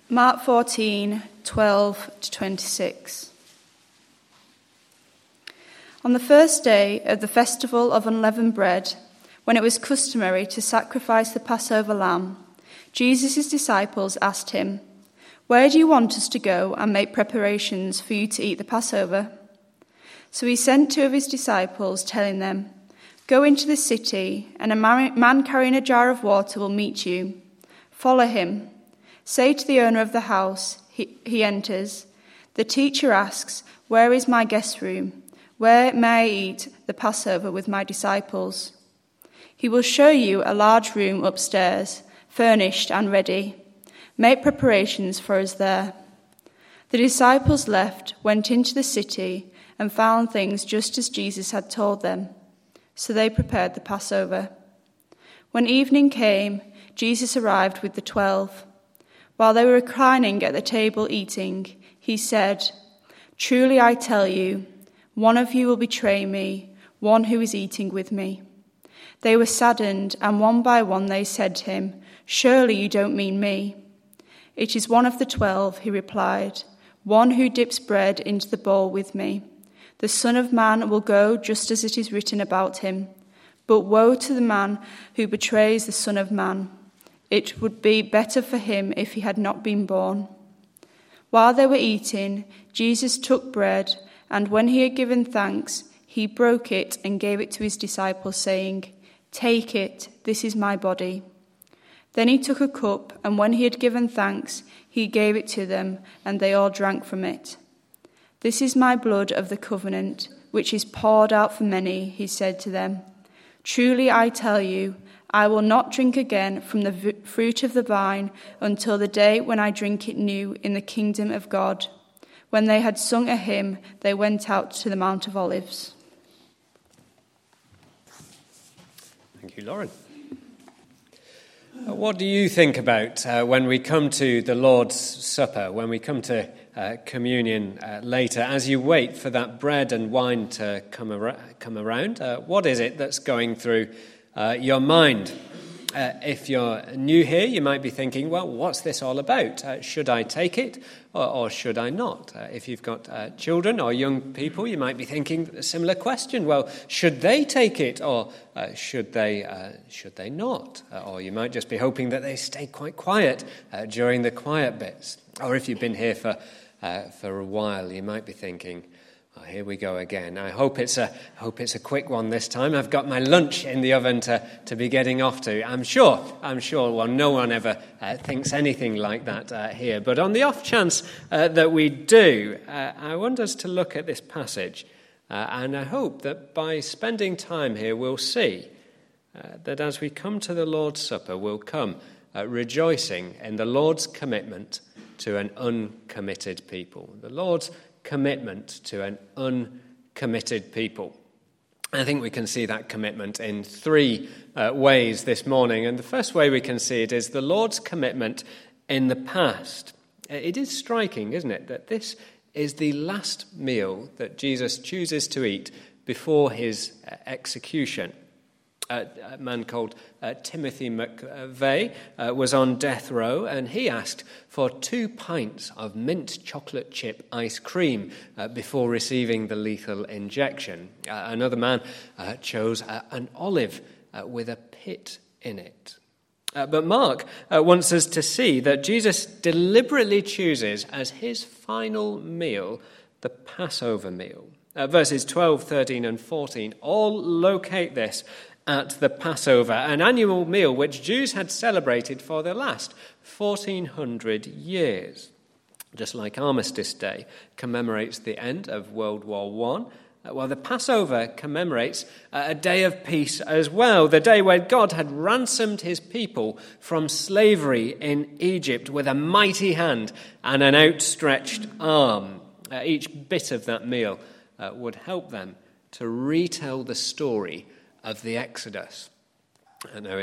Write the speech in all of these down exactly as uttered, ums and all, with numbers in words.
Mark fourteen, twelve to twenty-six. On the first day of the festival of unleavened bread, when it was customary to sacrifice the Passover lamb, Jesus' disciples asked him, "Where do you want us to go and make preparations for you to eat the Passover?" So he sent two of his disciples, telling them, "Go into the city, and a man carrying a jar of water will meet you. Follow him. Say to the owner of the house, he, he enters, 'The teacher asks, where is my guest room? Where may I eat the Passover with my disciples?' He will show you a large room upstairs, furnished and ready. Make preparations for us there." The disciples left, went into the city, and found things just as Jesus had told them. So they prepared the Passover. When evening came, Jesus arrived with the twelve. While they were reclining at the table eating, he said, "Truly I tell you, one of you will betray me, one who is eating with me." They were saddened, and one by one they said to him, "Surely you don't mean me." "It is one of the twelve," he replied, "one who dips bread into the bowl with me. The Son of Man will go just as it is written about him. But woe to the man who betrays the Son of Man. It would be better for him if he had not been born." While they were eating, Jesus took bread, and when he had given thanks, he broke it and gave it to his disciples, saying, "Take it, this is my body." Then he took a cup, and when he had given thanks, he gave it to them, and they all drank from it. "This is my blood of the covenant, which is poured out for many," he said to them. "Truly I tell you, I will not drink again from the v- fruit of the vine until the day when I drink it new in the kingdom of God." When they had sung a hymn, they went out to the Mount of Olives. Thank you, Lauren. Uh, what do you think about uh, when we come to the Lord's Supper, when we come to uh, communion uh, later, as you wait for that bread and wine to come, ar- come around? Uh, what is it that's going through uh, your mind? Uh, if you're new here, you might be thinking, well, what's this all about? Uh, should I take it or, or should I not? Uh, if you've got uh, children or young people, you might be thinking a similar question. Well, should they take it or uh, should they uh, should they not? Uh, or you might just be hoping that they stay quite quiet uh, during the quiet bits. Or if you've been here for, uh, for a while, you might be thinking, oh, here we go again. I hope it's a hope it's a quick one this time. I've got my lunch in the oven to, to be getting off to. I'm sure, I'm sure, well, no one ever uh, thinks anything like that uh, here. But on the off chance uh, that we do, uh, I want us to look at this passage. Uh, and I hope that by spending time here, we'll see uh, that as we come to the Lord's Supper, we'll come uh, rejoicing in the Lord's commitment to an uncommitted people. The Lord's commitment to an uncommitted people. I think we can see that commitment in three uh, ways this morning. And the first way we can see it is the Lord's commitment in the past. It is striking, isn't it, that this is the last meal that Jesus chooses to eat before his uh, execution. Uh, a man called uh, Timothy McVeigh uh, was on death row, and he asked for two pints of mint chocolate chip ice cream uh, before receiving the lethal injection. Uh, another man uh, chose uh, an olive uh, with a pit in it. Uh, but Mark uh, wants us to see that Jesus deliberately chooses as his final meal the Passover meal. Uh, verses twelve, thirteen, and fourteen all locate this at the Passover, an annual meal which Jews had celebrated for the last fourteen hundred years. Just like Armistice Day commemorates the end of World War One, well, the Passover commemorates a day of peace as well, the day when God had ransomed his people from slavery in Egypt with a mighty hand and an outstretched arm. Uh, each bit of that meal uh, would help them to retell the story of the Exodus. I know in a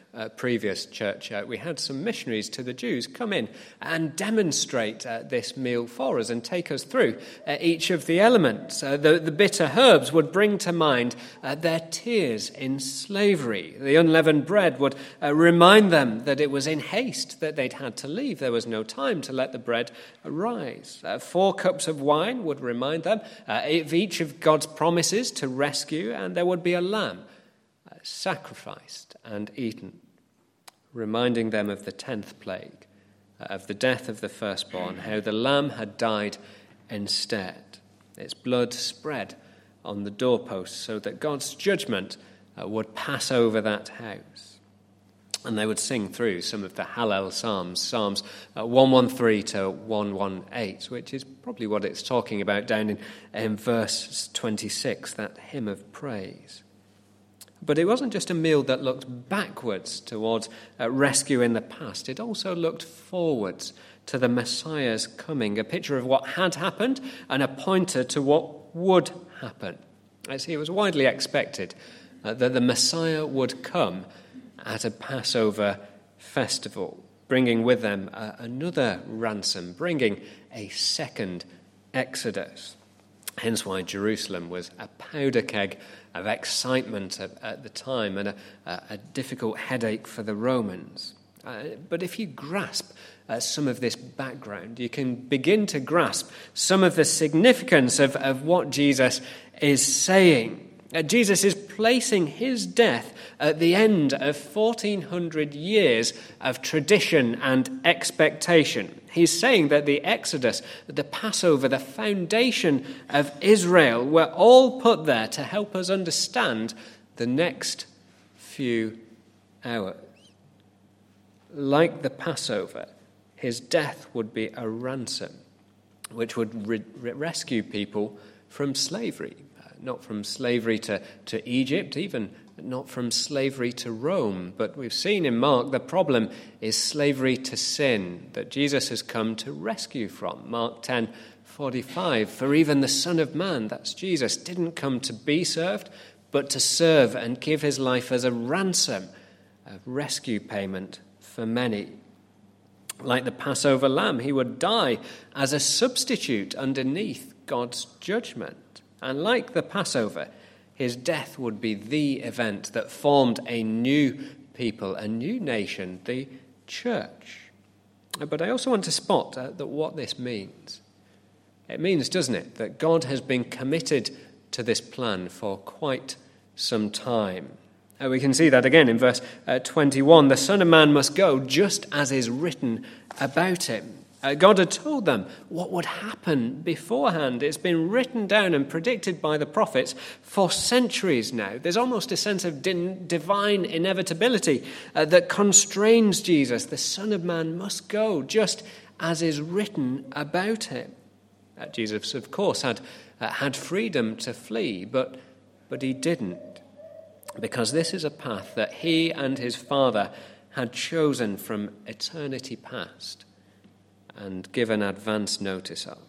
uh, previous church, uh, we had some missionaries to the Jews come in and demonstrate uh, this meal for us and take us through uh, each of the elements. Uh, the, the bitter herbs would bring to mind uh, their tears in slavery. The unleavened bread would uh, remind them that it was in haste that they'd had to leave. There was no time to let the bread rise. Uh, four cups of wine would remind them uh, of each of God's promises to rescue, and there would be a lamb uh, sacrificed and eaten, reminding them of the tenth plague, uh, of the death of the firstborn, how the lamb had died instead. Its blood spread on the doorposts so that God's judgment uh, would pass over that house. And they would sing through some of the Hallel Psalms, Psalms uh, one thirteen to one eighteen, which is probably what it's talking about down in, in verse twenty-six, that hymn of praise. But it wasn't just a meal that looked backwards towards uh, rescue in the past. It also looked forwards to the Messiah's coming, a picture of what had happened and a pointer to what would happen. I see it was widely expected uh, that the Messiah would come at a Passover festival, bringing with them uh, another ransom, bringing a second Exodus. Hence why Jerusalem was a powder keg of excitement at, at the time and a, a, a difficult headache for the Romans. Uh, but if you grasp uh, some of this background, you can begin to grasp some of the significance of, of what Jesus is saying. Uh, Jesus is placing his death at the end of fourteen hundred years of tradition and expectation. He's saying that the Exodus, the Passover, the foundation of Israel were all put there to help us understand the next few hours. Like the Passover, his death would be a ransom which would re- rescue people from slavery. Not from slavery to, to Egypt, even not from slavery to Rome. But we've seen in Mark the problem is slavery to sin that Jesus has come to rescue from. Mark ten forty-five, for even the Son of Man, that's Jesus, didn't come to be served, but to serve and give his life as a ransom, a rescue payment for many. Like the Passover lamb, he would die as a substitute underneath God's judgment. And like the Passover, his death would be the event that formed a new people, a new nation, the church. But I also want to spot uh, that what this means. It means, doesn't it, that God has been committed to this plan for quite some time. Uh, we can see that again in verse uh, twenty-one. The Son of Man must go just as is written about him. Uh, God had told them what would happen beforehand. It's been written down and predicted by the prophets for centuries now. There's almost a sense of din- divine inevitability uh, that constrains Jesus. The Son of Man must go just as is written about him. Uh, Jesus, of course, had uh, had freedom to flee, but but he didn't, because this is a path that he and his Father had chosen from eternity past and given advance notice of.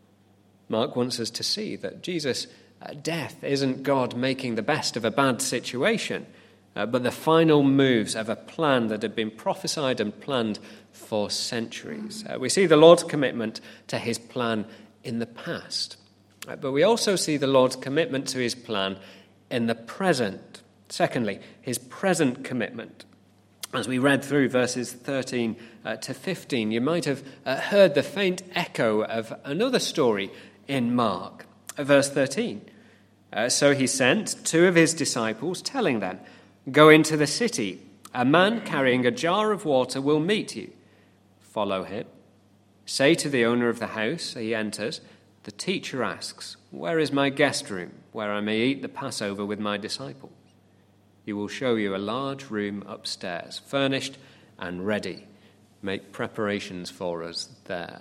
Mark wants us to see that Jesus' uh, death isn't God making the best of a bad situation, uh, but the final moves of a plan that had been prophesied and planned for centuries. Uh, we see the Lord's commitment to his plan in the past, uh, but we also see the Lord's commitment to his plan in the present. Secondly, his present commitment. As we read through verses thirteen uh, to fifteen, you might have uh, heard the faint echo of another story in Mark. Uh, verse thirteen, uh, so he sent two of his disciples, telling them, go into the city. A man carrying a jar of water will meet you. Follow him. Say to the owner of the house, he enters, the teacher asks, where is my guest room, where I may eat the Passover with my disciples? He will show you a large room upstairs, furnished and ready. Make preparations for us there.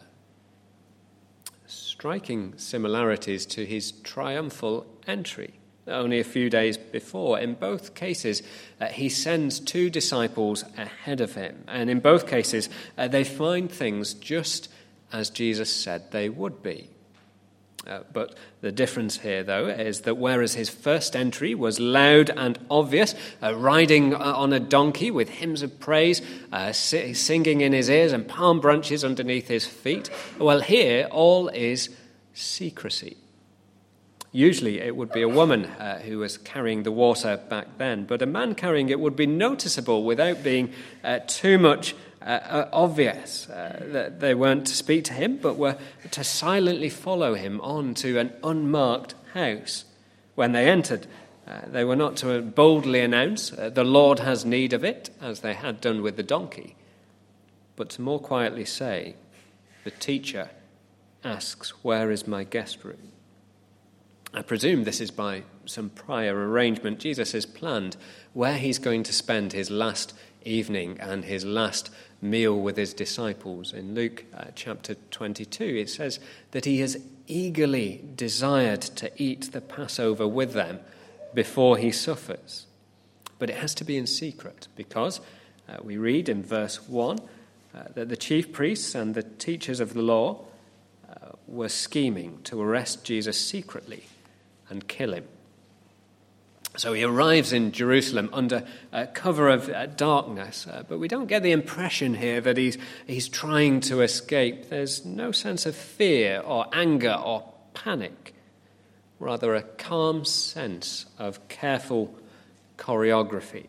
Striking similarities to his triumphal entry. Only a few days before, in both cases, uh, he sends two disciples ahead of him. And in both cases, uh, they find things just as Jesus said they would be. Uh, but the difference here, though, is that whereas his first entry was loud and obvious, uh, riding on a donkey with hymns of praise, uh, singing in his ears and palm branches underneath his feet, well, here all is secrecy. Usually it would be a woman uh, who was carrying the water back then, but a man carrying it would be noticeable without being uh, too much Uh, uh, obvious uh, that they weren't to speak to him, but were to silently follow him on to an unmarked house. When they entered, uh, they were not to boldly announce, uh, the Lord has need of it, as they had done with the donkey, but to more quietly say, the teacher asks, where is my guest room? I presume this is by some prior arrangement. Jesus has planned where he's going to spend his last evening and his last meal with his disciples. In Luke uh, chapter twenty-two, it says that he has eagerly desired to eat the Passover with them before he suffers. But it has to be in secret, because uh, we read in verse one uh, that the chief priests and the teachers of the law uh, were scheming to arrest Jesus secretly and kill him. So he arrives in Jerusalem under uh, cover of uh, darkness, uh, but we don't get the impression here that he's, he's trying to escape. There's no sense of fear or anger or panic, rather a calm sense of careful choreography.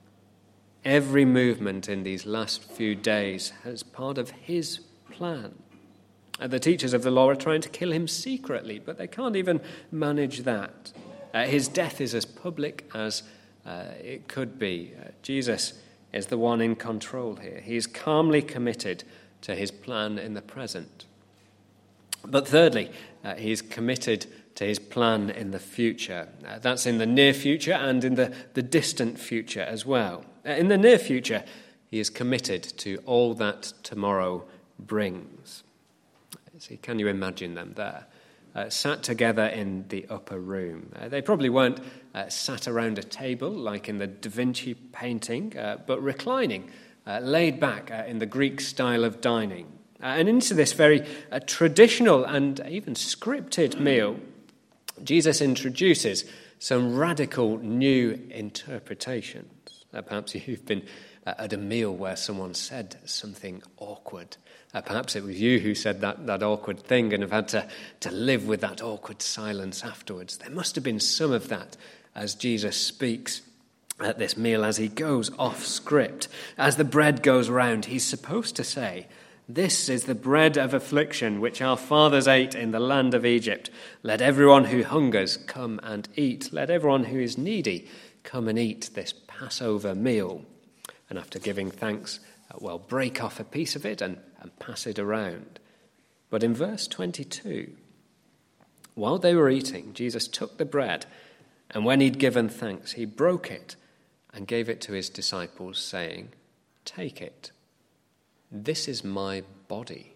Every movement in these last few days is part of his plan. And the teachers of the law are trying to kill him secretly, but they can't even manage that. Uh, his death is as public as uh, it could be. Uh, Jesus is the one in control here. He is calmly committed to his plan in the present. But thirdly, uh, he is committed to his plan in the future. Uh, that's in the near future and in the, the distant future as well. Uh, in the near future, he is committed to all that tomorrow brings. See, can you imagine them there? Uh, sat together in the upper room. Uh, they probably weren't uh, sat around a table like in the Da Vinci painting, uh, but reclining, uh, laid back uh, in the Greek style of dining. Uh, and into this very uh, traditional and even scripted meal, Jesus introduces some radical new interpretations. Uh, perhaps you've been uh, at a meal where someone said something awkward. Uh, perhaps it was you who said that, that awkward thing and have had to, to live with that awkward silence afterwards. There must have been some of that as Jesus speaks at this meal, as he goes off script. As the bread goes round, he's supposed to say, "This is the bread of affliction which our fathers ate in the land of Egypt. Let everyone who hungers come and eat. Let everyone who is needy come and eat this Passover meal." And after giving thanks, uh, well, break off a piece of it and, and pass it around. But in verse twenty-two, while they were eating, Jesus took the bread, and when he'd given thanks, he broke it and gave it to his disciples, saying, "Take it. This is my body."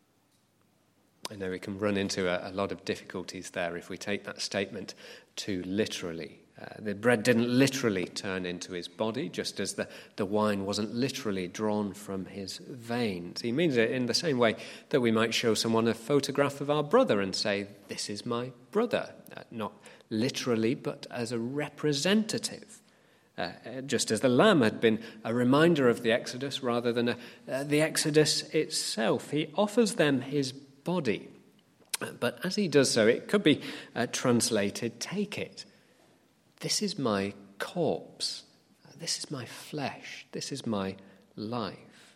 I know we can run into a, a lot of difficulties there if we take that statement too literally. Uh, the bread didn't literally turn into his body, just as the, the wine wasn't literally drawn from his veins. He means it in the same way that we might show someone a photograph of our brother and say, "This is my brother." Uh, not literally, but as a representative. Uh, just as the lamb had been a reminder of the Exodus rather than a, uh, the Exodus itself. He offers them his body. But as he does so, it could be uh, translated, "Take it. This is my corpse. This is my flesh. This is my life."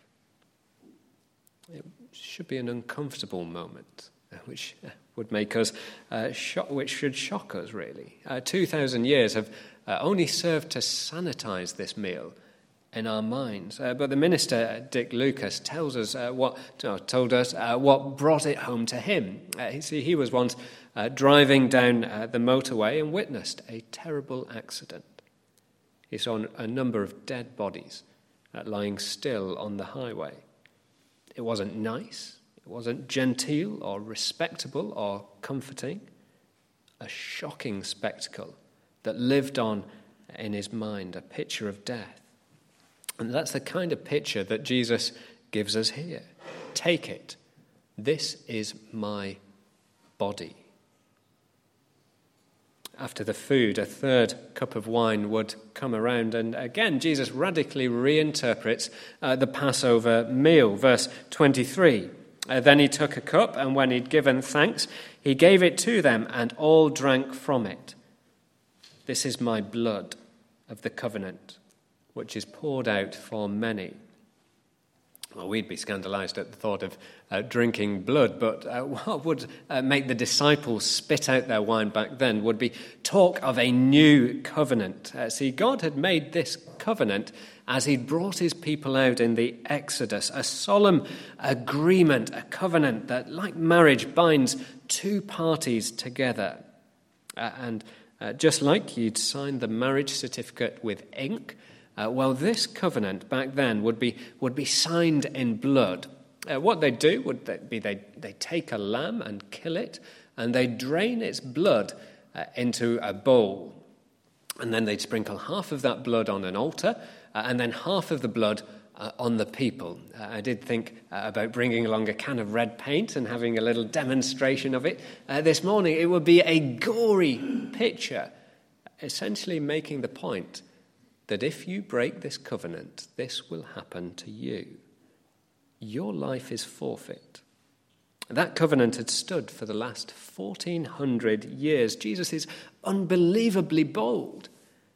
It should be an uncomfortable moment, uh, which uh, would make us, uh, shock, which should shock us, really. Uh, Two thousand years have uh, only served to sanitize this meal in our minds. Uh, but the minister, Dick Lucas, tells us uh, what uh, told us uh, what brought it home to him. Uh, you see, he was once uh, driving down uh, the motorway and witnessed a terrible accident. He saw a number of dead bodies uh, lying still on the highway. It wasn't nice. It wasn't genteel or respectable or comforting. A shocking spectacle that lived on in his mind, a picture of death. And that's the kind of picture that Jesus gives us here. Take it. This is my body. after the food, a third cup of wine would come around. And again, Jesus radically reinterprets uh, the Passover meal. Verse twenty-three, uh, then he took a cup, and when he'd given thanks, he gave it to them, and all drank from it. This is my blood of the covenant, which is poured out for many. Well, we'd be scandalized at the thought of uh, drinking blood, but uh, what would uh, make the disciples spit out their wine back then would be talk of a new covenant. Uh, see, God had made this covenant as he'd brought his people out in the Exodus, a solemn agreement, a covenant that, like marriage, binds two parties together. Uh, and uh, just like you'd sign the marriage certificate with ink, Uh, well, this covenant back then would be would be signed in blood. Uh, what they'd do would be they they take a lamb and kill it, and they drain its blood uh, into a bowl, and then they'd sprinkle half of that blood on an altar, uh, and then half of the blood uh, on the people. Uh, I did think uh, about bringing along a can of red paint and having a little demonstration of it uh, this morning. It would be a gory picture, essentially making the point that if you break this covenant, this will happen to you. Your life is forfeit. That covenant had stood for the last fourteen hundred years. Jesus is unbelievably bold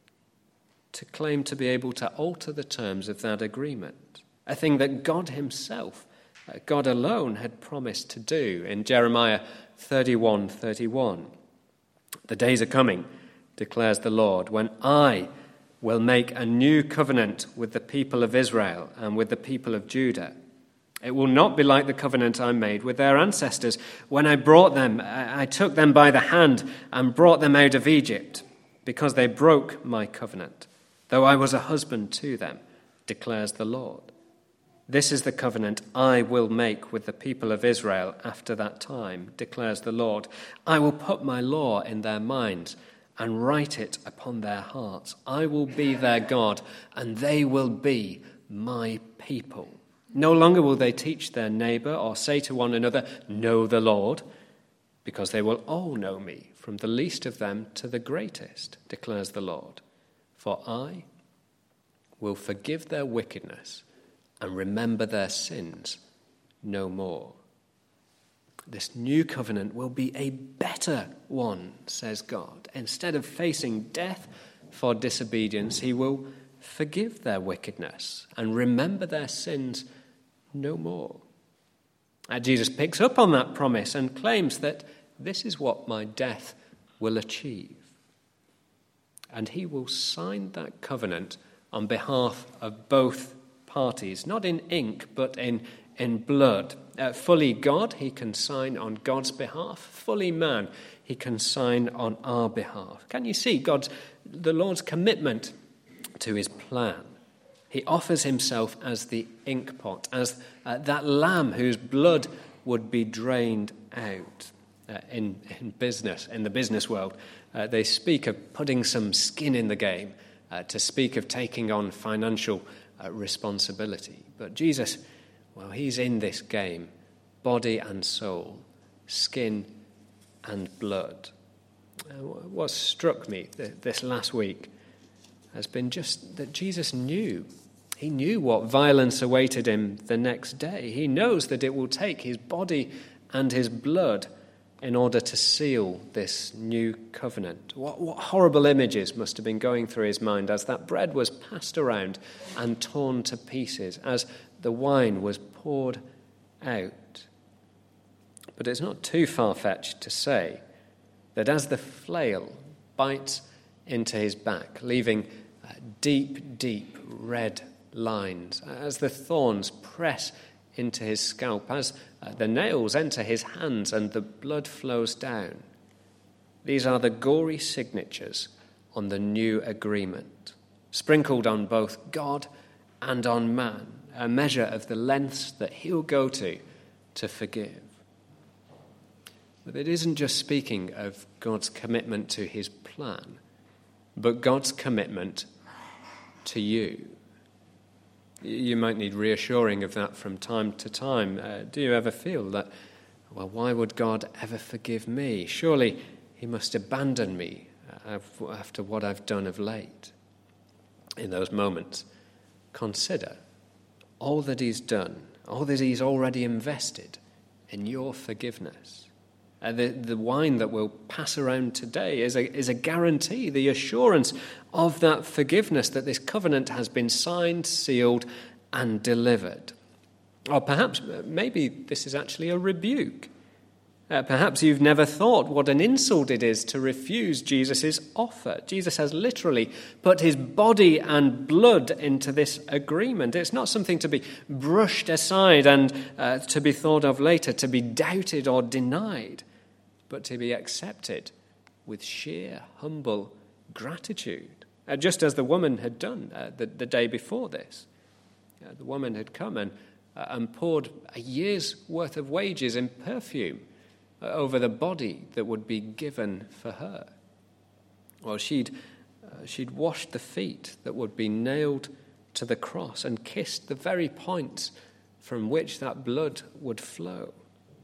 to claim to be able to alter the terms of that agreement, a thing that God himself, God alone, had promised to do in Jeremiah thirty-one thirty-one. The days are coming, declares the Lord, when I will make a new covenant with the people of Israel and with the people of Judah. It will not be like the covenant I made with their ancestors when I brought them, I took them by the hand and brought them out of Egypt, because they broke my covenant, though I was a husband to them, declares the Lord. This is the covenant I will make with the people of Israel after that time, declares the Lord. I will put my law in their minds and write it upon their hearts. I will be their God, and they will be my people. No longer will they teach their neighbor or say to one another, know the Lord, because they will all know me, from the least of them to the greatest, declares the Lord. For I will forgive their wickedness and remember their sins no more. This new covenant will be a better one, says God. Instead of facing death for disobedience, he will forgive their wickedness and remember their sins no more. And Jesus picks up on that promise and claims that this is what my death will achieve. And he will sign that covenant on behalf of both parties, not in ink, but in in blood. Uh, fully God, he can sign on God's behalf. Fully man, he can sign on our behalf. Can you see God's, the Lord's commitment to his plan? He offers himself as the ink pot, as uh, that lamb whose blood would be drained out. Uh, in, in business, in the business world, uh, they speak of putting some skin in the game, uh, to speak of taking on financial uh, responsibility. But Jesus, well, he's in this game, body and soul, skin and blood. Uh, what struck me th- this last week has been just that Jesus knew. He knew what violence awaited him the next day. He knows that it will take his body and his blood in order to seal this new covenant. What, what horrible images must have been going through his mind as that bread was passed around and torn to pieces, as the wine was poured out. But it's not too far-fetched to say that as the flail bites into his back, leaving uh, deep, deep red lines, as the thorns press into his scalp, as uh, the nails enter his hands and the blood flows down, these are the gory signatures on the new agreement, sprinkled on both God and on man, a measure of the lengths that he'll go to to forgive. But it isn't just speaking of God's commitment to his plan, but God's commitment to you. You might need reassuring of that from time to time. Uh, do you ever feel that, well, why would God ever forgive me? Surely he must abandon me after what I've done of late. In those moments, consider all that he's done, all that he's already invested in your forgiveness. Uh, the, the wine that we'll pass around today is a, is a guarantee, the assurance of that forgiveness, that this covenant has been signed, sealed, and delivered. Or perhaps, maybe this is actually a rebuke. Uh, perhaps you've never thought what an insult it is to refuse Jesus' offer. Jesus has literally put his body and blood into this agreement. It's not something to be brushed aside and uh, to be thought of later, to be doubted or denied, but to be accepted with sheer, humble gratitude, uh, just as the woman had done uh, the, the day before this. Uh, the woman had come and, uh, and poured a year's worth of wages in perfume over the body that would be given for her. Well, she'd, uh, she'd washed the feet that would be nailed to the cross and kissed the very points from which that blood would flow.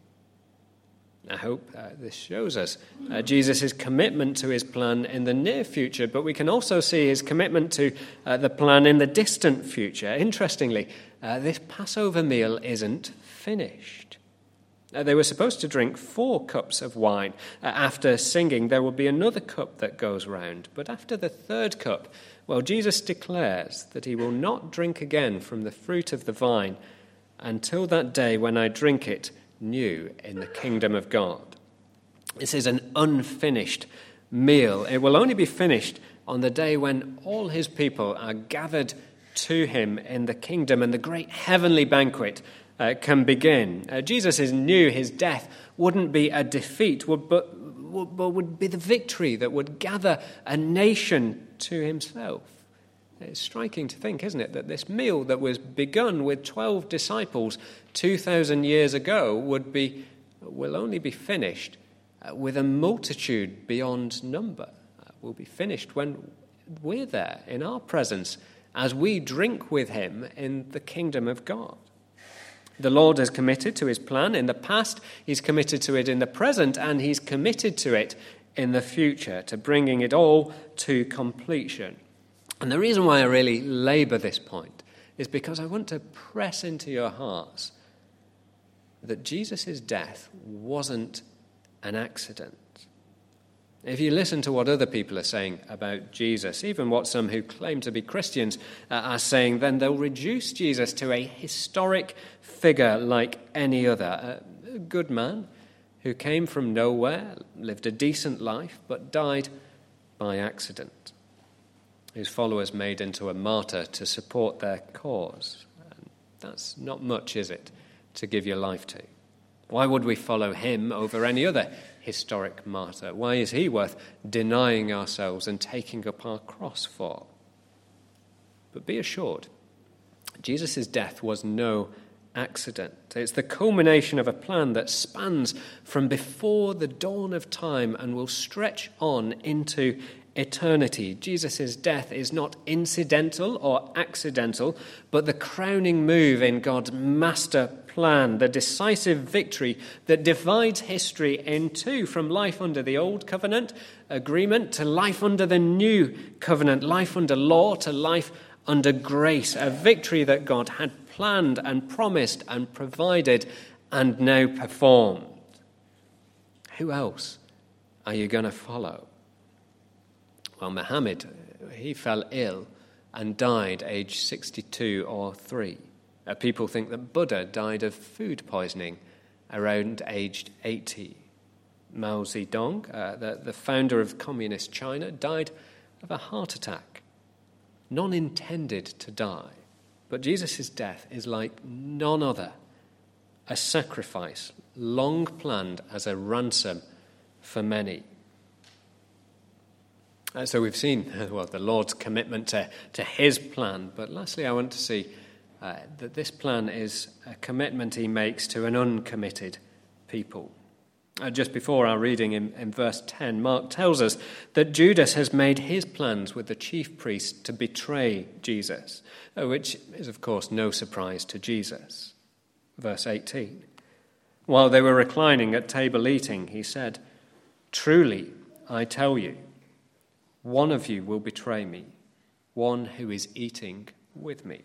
I hope uh, this shows us uh, Jesus' commitment to his plan in the near future, but we can also see his commitment to uh, the plan in the distant future. Interestingly, uh, this Passover meal isn't finished. Uh, they were supposed to drink four cups of wine. Uh, after singing, there will be another cup that goes round. But after the third cup, well, Jesus declares that he will not drink again from the fruit of the vine until that day when I drink it new in the kingdom of God. This is an unfinished meal. It will only be finished on the day when all his people are gathered to him in the kingdom and the great heavenly banquet Uh, can begin. Uh, Jesus knew his death wouldn't be a defeat, would, but, would, but would be the victory that would gather a nation to himself. It's striking to think, isn't it, that this meal that was begun with twelve disciples two thousand years ago would be, will only be finished uh, with a multitude beyond number. Uh, will be finished when we're there in our presence as we drink with him in the kingdom of God. The Lord has committed to his plan in the past, he's committed to it in the present, and he's committed to it in the future, to bringing it all to completion. And the reason why I really labour this point is because I want to press into your hearts that Jesus' death wasn't an accident. If you listen to what other people are saying about Jesus, even what some who claim to be Christians uh, are saying, then they'll reduce Jesus to a historic figure like any other. A good man who came from nowhere, lived a decent life, but died by accident. Whose followers made into a martyr to support their cause. And that's not much, is it, to give your life to? Why would we follow him over any other historic martyr? Why is he worth denying ourselves and taking up our cross for? But be assured, Jesus' death was no accident. It's the culmination of a plan that spans from before the dawn of time and will stretch on into eternity. Jesus' death is not incidental or accidental, but the crowning move in God's master plan, the decisive victory that divides history in two, from life under the old covenant agreement to life under the new covenant, life under law to life under grace, a victory that God had planned and promised and provided and now performed. Who else are you going to follow? Well, Muhammad, he fell ill and died aged sixty-two or three. Uh, people think that Buddha died of food poisoning around aged eighty. Mao Zedong, uh, the, the founder of communist China, died of a heart attack. None intended to die, but Jesus' death is like none other, a sacrifice long planned as a ransom for many. Uh, so we've seen, well, the Lord's commitment to, to his plan, but lastly I want to see uh, that this plan is a commitment he makes to an uncommitted people. Uh, just before our reading in, in verse ten, Mark tells us that Judas has made his plans with the chief priest to betray Jesus, uh, which is, of course, no surprise to Jesus. Verse eighteen, while they were reclining at table eating, he said, "Truly, I tell you, one of you will betray me, one who is eating with me.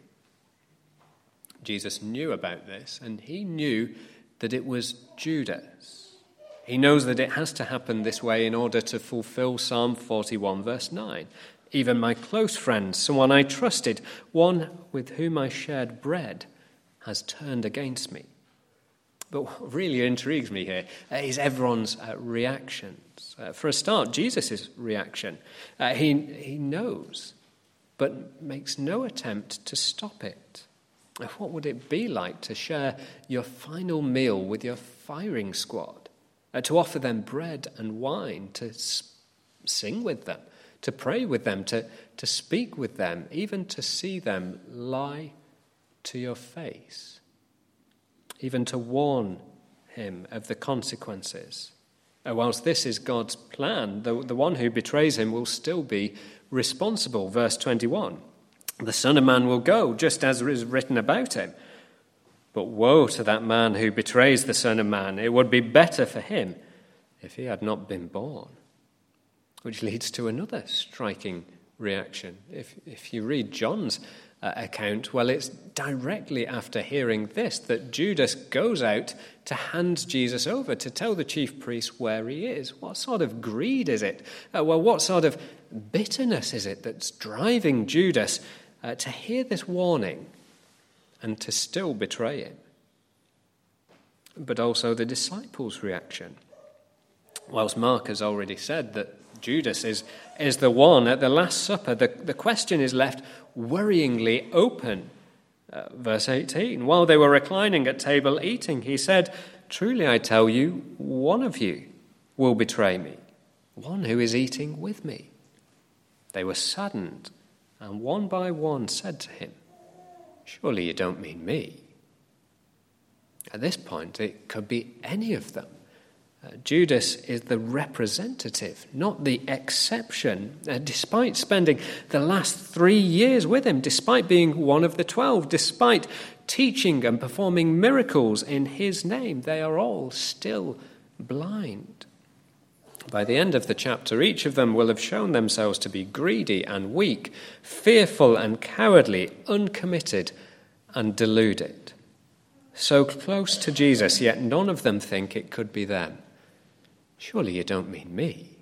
Jesus knew about this, and he knew that it was Judas. He knows that it has to happen this way in order to fulfill Psalm forty-one, verse nine. Even my close friend, someone I trusted, one with whom I shared bread, has turned against me. But what really intrigues me here is everyone's uh, reactions. Uh, for a start, Jesus' reaction. Uh, he, he knows, but makes no attempt to stop it. What would it be like to share your final meal with your firing squad, uh, to offer them bread and wine, to s- sing with them, to pray with them, to, to speak with them, even to see them lie to your face, even to warn him of the consequences? Uh, whilst this is God's plan, the, the one who betrays him will still be responsible. Verse twenty-one. The Son of Man will go, just as is written about him. But woe to that man who betrays the Son of Man. It would be better for him if he had not been born. Which leads to another striking reaction. If, if you read John's uh, account, well, it's directly after hearing this that Judas goes out to hand Jesus over, to tell the chief priests where he is. What sort of greed is it? Uh, well, what sort of bitterness is it that's driving Judas Uh, to hear this warning and to still betray him? But also the disciples' reaction. Whilst Mark has already said that Judas is, is the one at the Last Supper, the, the question is left worryingly open. Uh, verse eighteen, while they were reclining at table eating, he said, "Truly I tell you, one of you will betray me, one who is eating with me." They were saddened, and one by one said to him, "Surely you don't mean me." At this point, it could be any of them. Uh, Judas is the representative, not the exception. Uh, despite spending the last three years with him, despite being one of the twelve, despite teaching and performing miracles in his name, they are all still blind. By the end of the chapter, each of them will have shown themselves to be greedy and weak, fearful and cowardly, uncommitted and deluded. So close to Jesus, yet none of them think it could be them. "Surely you don't mean me."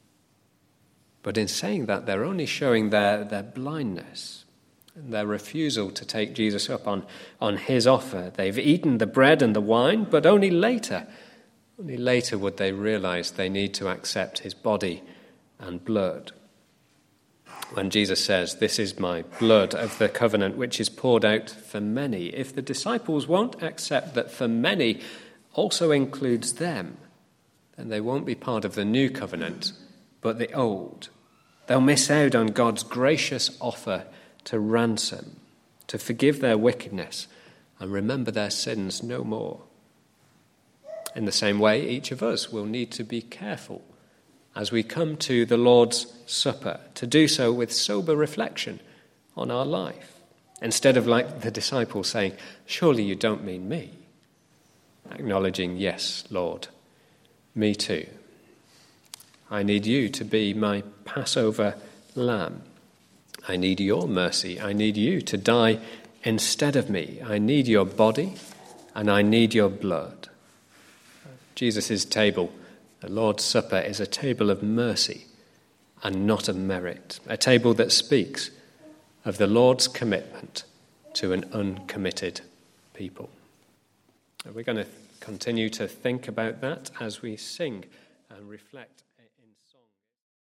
But in saying that, they're only showing their, their blindness and their refusal to take Jesus up on, on his offer. They've eaten the bread and the wine, but only later Only later would they realize they need to accept his body and blood. When Jesus says, "This is my blood of the covenant which is poured out for many," if the disciples won't accept that "for many" also includes them, then they won't be part of the new covenant, but the old. They'll miss out on God's gracious offer to ransom, to forgive their wickedness and remember their sins no more. In the same way, each of us will need to be careful as we come to the Lord's Supper, to do so with sober reflection on our life, instead of like the disciples saying, "Surely you don't mean me," acknowledging, "Yes, Lord, me too. I need you to be my Passover lamb. I need your mercy. I need you to die instead of me. I need your body and I need your blood." Jesus' table, the Lord's Supper, is a table of mercy and not of merit, a table that speaks of the Lord's commitment to an uncommitted people. We're going to continue to think about that as we sing and reflect.